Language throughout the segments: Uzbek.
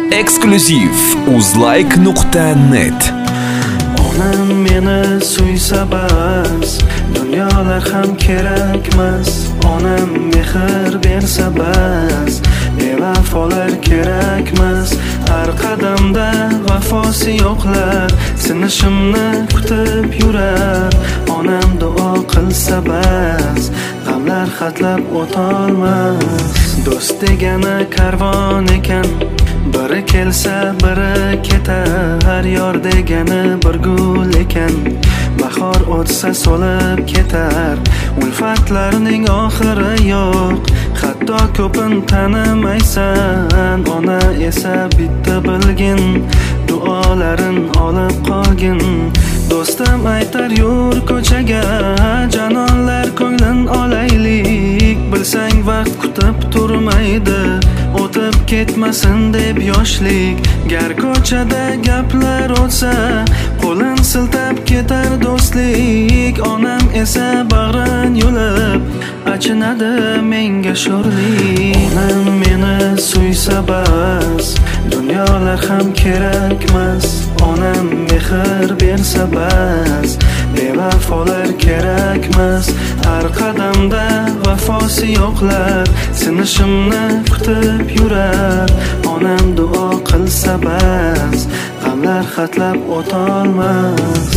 Eksklyuziv uzlike.net. Onam meni suysa bas, dunyolar ham kerakmas. Onam mehr bersa bas, bevafolar kerakmas. Har qadamda vafosi yo'qlar sinishimni kutib yurar. Onam duo qilsa bas, g'amlar xatlab o'tolmas. Do'st degani karvon ekan, biri kelsa biri ketar. Yor degani bir gul ekan, bahor o'tsa so'lib ketar. Ulfatlarning oxiri yo'q, hatto ko'pin tanimaysan. Ona esa bitta bilgin, duolarin olib qolgin. Do'stim aytar yur ko'chaga, janonlar ko'nglin olaylik. Bilsang vaqt kutib turmaydi, o'tib ketmasin deb yoshlik. Gar ko'chada gaplar o'tsa, qo'lin siltab ketar do'stlik. Onam esa bag'rin yulib, achinadi menga sho'rlik. Onam meni suysa bas, dunyolar ham kerakmas. Onam mehr bersa bas, bevafolar kerakmas. Har qadamda vafosi yo'qlar sinishimni kutib yurar. Onam duo qilsa bas, g'amlar xatlab o'tolmas.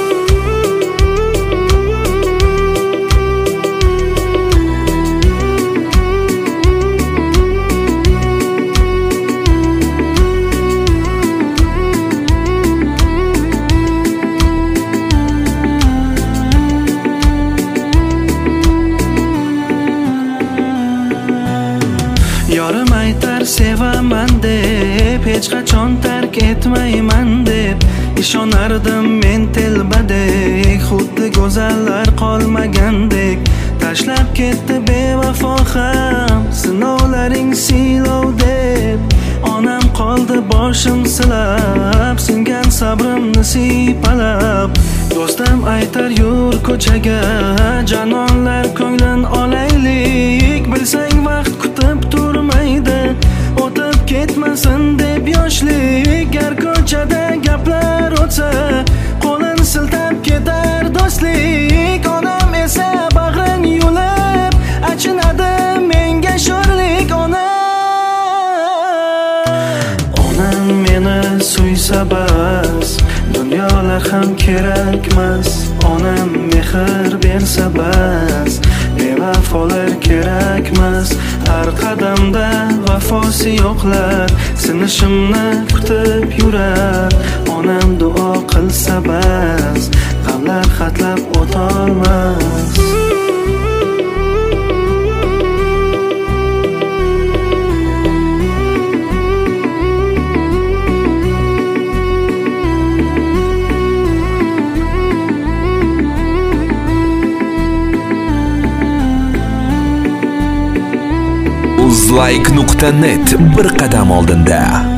Yorim aytar sevaman deb, hech qachon tark etmayman deb. Ishonardim men telbadek, xuddi go'zallar qolmagandek. Tashlab ketdi bevafo ham, sinovlaring siylov deb. Onam qoldi boshim silab, singan sabrimni siypalab. Do'stim aytar yur ko'chaga, janonlar ko'nglin olaylik. Bilsang vaqt kutib turmaydi, o'tib ketmasin deb yoshlik. Gar ko'chada gaplar o'tsa, qo'lin siltab ketar do'stlik. Onam esa bag'rin yulib, achinadi menga sho'rlik. Onam meni suysa bas, dunyolar ham kerakmas. Onam mehr bersa bas, bevafolar kerakmas. Har qadamda vafosi yo'qlar sinishimni kutib yurar. Onam duo qilsa bas, g'amlar xatlab o'tolmas. Uzlike.net bir qadam oldinda.